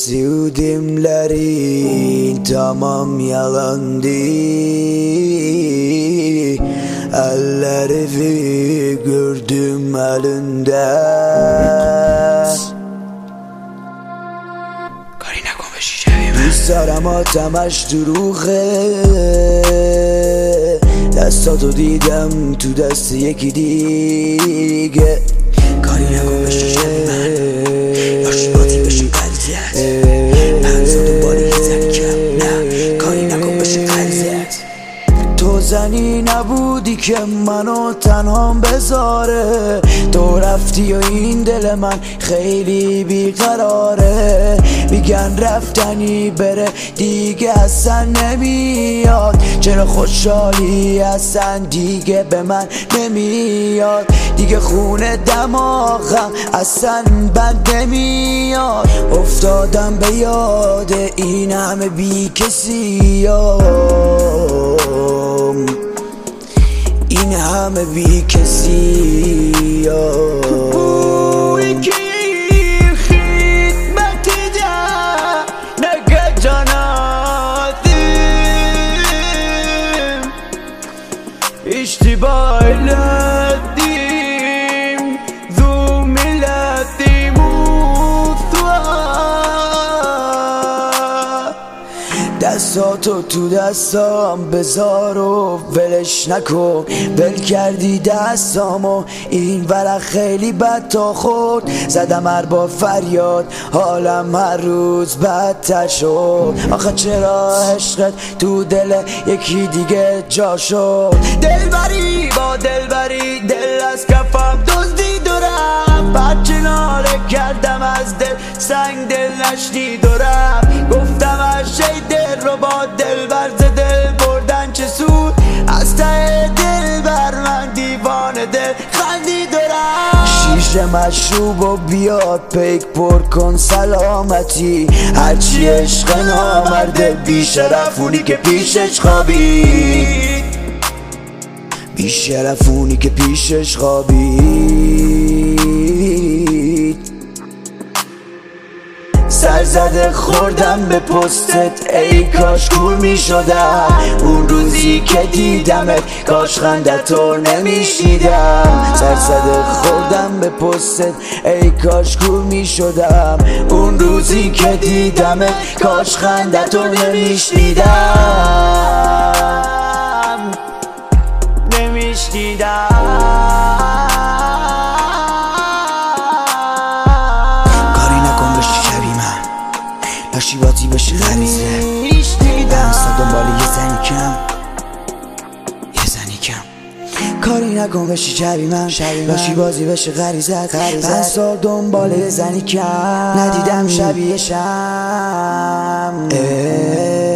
Sevdimlerin tamam yalandı. Elleri gördüm elinde. کاری نکن بشی شبیه من. دوست دارم آتمش دروغه. دستاتو دیدم تو دست یکی دیگه. کاری نکن بشی شبیه من. باشی باتی بشی قلزت. من زدم بالی یه زنی کم. نه کاری نکن بشی قلزت. تو زنی نبودی که منو تنها بذاره. تو رفتی و این دل من خیلی بیقراره. میگن رفتنی بره دیگه اصلا نمیاد. چرا خوشحالی اصلا دیگه به من نمیاد. دیگه خونه دماغم اصلا بند نمیاد. افتادم به یاد این همه بی کسی، این همه بی کسی. اشتباه لدیم ذو ملتی موثوا. دستاتو تو دستام بذار و ولش نکن. ول کردی دستامو این ورق خیلی بد تا خورد. زدم هر با فریاد حالم هر روز بدتر شد. آخه چرا عشقت تو دل یکی دیگه جا شد. دلبری با دلبری دل از کفم دزدید و رفت. بعد کناره کردم از دل سنگ دل نشنید و رفت. گفتم از شی دل رو با دلبر ز دل بردن چه سود. از ته دل بر من دیوانه دل خندید و رفت. شیشه مشروب و بیاد پیک پر کن سلامتی. هرچی عشق نامرده بیشرفونی که پیشش خوابید. بیشرفونی که پیشش خوابید. سر زده خوردم به پستت ای کاش کور می شدم. اون روزی که دیدمت کاش خندتو نمیشیدم. سر زده خوردم به پستت ای کاش کور می شدم. اون روزی که دیدمت کاش خندتو نمیشیدم. باشی باتی بشی غریزه. من اصلا دنبال یه زنی کم. کاری نکن بشی شبیه من. باشی بازی بشه غریزت. من سال دنبال یه زنی کم ندیدم شبیه شم.